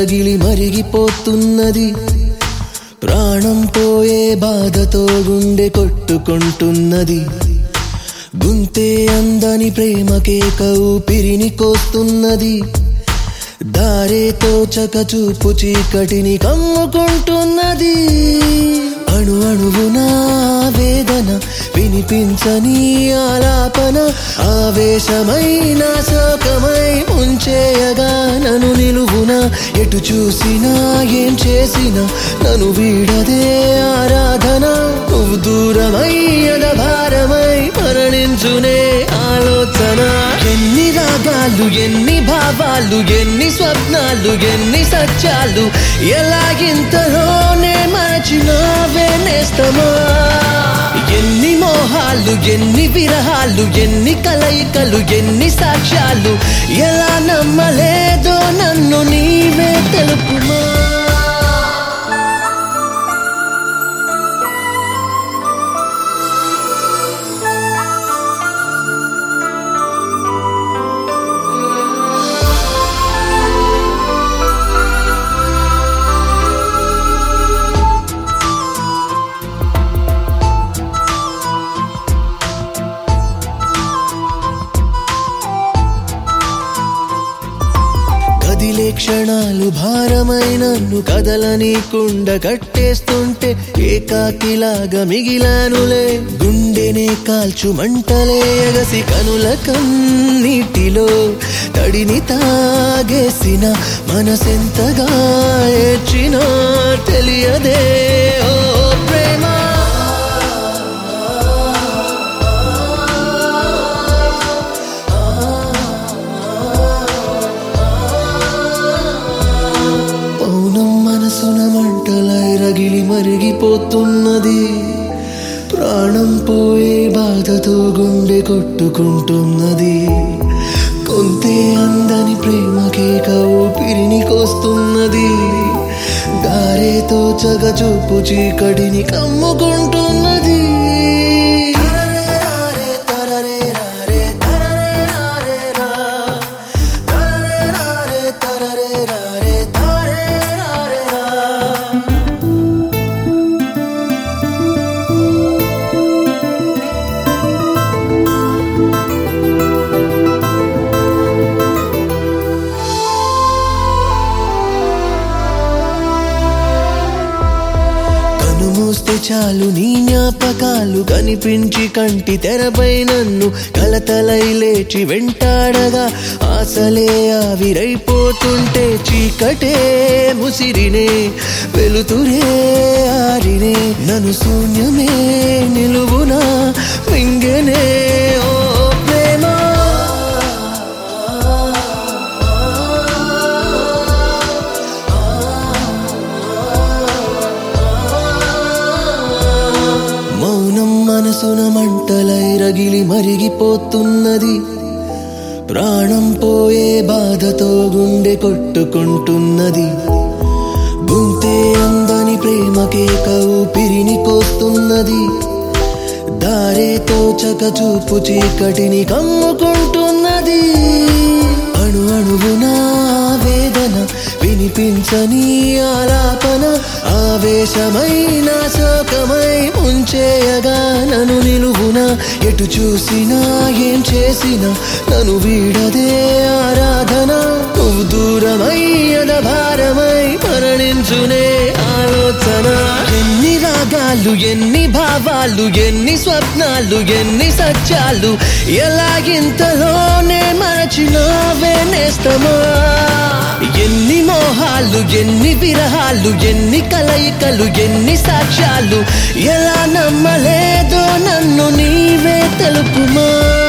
రగిలి మరిగిపోతున్నది. ప్రాణం పోయే బాధతో గుండె కొట్టుకుంటున్నది. గుంతే అందని ప్రేమకేక ఊపిరిని కోస్తున్నది. దారేతో చకచూపు చీకటిని కమ్ముకుంటున్నది. అణు అణువున వేదన వినిపించని ఆలాపన, ఆవేశమైన శోకమై ముంచేయగా నన్ను నిలువున. ఎటు చూసినా ఏం చేసినా నన్ను వీడదే ఆరాధన. నువ్వు దూరమయ్యద భారమై మరణించునే ఆలోచన. ఎన్ని రాగాలు, ఎన్ని భావాలు, ఎన్ని స్వప్నాలు, ఎన్ని సత్యాలు ఎలాగింతలోనే మరచినావే నేస్తమా. ఎన్ని మోహాలు, ఎన్ని విరహాలు, ఎన్ని కలయికలు, ఎన్ని సాక్ష్యాలు ఎలా నమ్మలేదో నన్ను నీవే తెలుపుమా. కదిలే క్షణాలు భారమైనన్ను కదలనీకుండా కట్టేస్తుంటే ఏకాకిలాగా మిగిలానులే. గుండెనే కాల్చు మంటలే ఎగసి కనుల కన్నీటిలో తడిని తాగేసిన మనసెంతగా ఏడ్చినా తెలియదే. ఓ ప్రేమ మనసున మంటలై రగిలి మరిగిపోతున్నది. ప్రాణం పోయే బాధతో గుండె కొట్టుకుంటున్నది. కొంతే అందని ప్రేమకేక ఊపిరిని కోస్తున్నది. దారేతో చగచూపు చీకటిని కమ్ముకుంటున్నది. మూస్తే చాలు నీ జ్ఞాపకాలు కనిపించి కంటి తెరపై నన్ను కలతలై లేచి వెంటాడగా. ఆశలే ఆవిరైపోతుంటే చీకటే ముసిరినే వెలుతురే ఆరినే. నన్ను శూన్యమే నిలువునా మింగెనే. ఓ ప్రేమ మౌనం మనసున మంటలై రగిలి మరిగిపోతున్నది. ప్రాణం పోయే బాధతో గుండె కొట్టుకుంటున్నది. గుంతే అందని ప్రేమకేక ఊపిరిని కోస్తున్నది. దారేతో చకచూపు చీకటిని కమ్ముకుంటున్నది. అణు అణువున వేదన వినిపించని ఆలాపన, ఆవేశమైన శోకమై ముంచేయగా నన్ను నిలువున. ఎటు చూసినా ఏం చేసినా నన్ను వీడదే ఆరాధన. నువ్వు దూరమయ్యద భారమై మరణించునే ఆలోచన. ఎన్ని రాగాలు, ఎన్ని భావాలు, ఎన్ని స్వప్నాలు, ఎన్ని సత్యాలు ఎలాగింతలోనే మరచినావే నేస్తమా. ఎన్ని మోహాలు, ఎన్ని విరహాలు, ఎన్ని కలయికలు, ఎన్ని సాక్ష్యాలు ఎలా నమ్మలేదో నన్ను నీవే తెలుపుమా.